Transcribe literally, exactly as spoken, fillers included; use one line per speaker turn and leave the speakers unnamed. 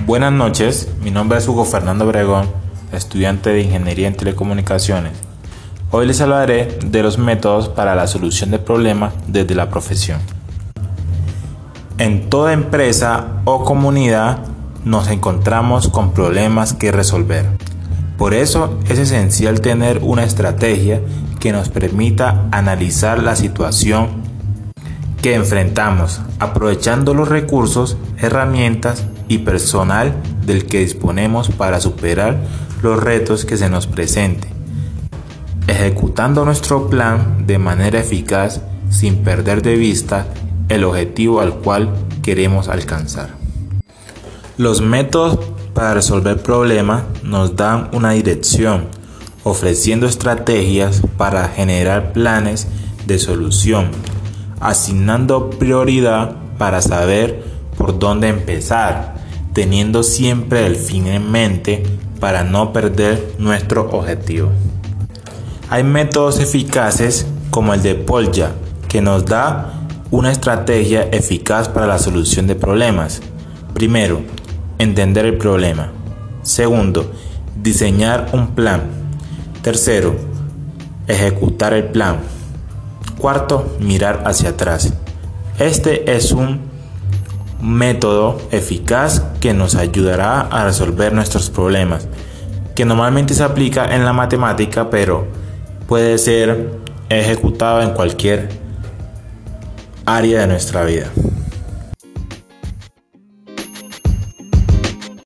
Buenas noches, mi nombre es Hugo Fernando Obregón, estudiante de Ingeniería en Telecomunicaciones. Hoy les hablaré de los métodos para la solución de problemas desde la profesión. En toda empresa o comunidad nos encontramos con problemas que resolver. Por eso es esencial tener una estrategia que nos permita analizar la situación que enfrentamos, aprovechando los recursos, herramientas y personal del que disponemos para superar los retos que se nos presenten, ejecutando nuestro plan de manera eficaz sin perder de vista el objetivo al cual queremos alcanzar. Los métodos para resolver problemas nos dan una dirección, ofreciendo estrategias para generar planes de solución, asignando prioridad para saber por dónde empezar, teniendo siempre el fin en mente para no perder nuestro objetivo. Hay métodos eficaces como el de Polya, que nos da una estrategia eficaz para la solución de problemas. Primero, entender el problema. Segundo, diseñar un plan. Tercero, ejecutar el plan. Cuarto, mirar hacia atrás. Este es un método eficaz que nos ayudará a resolver nuestros problemas, que normalmente se aplica en la matemática, pero puede ser ejecutado en cualquier área de nuestra vida.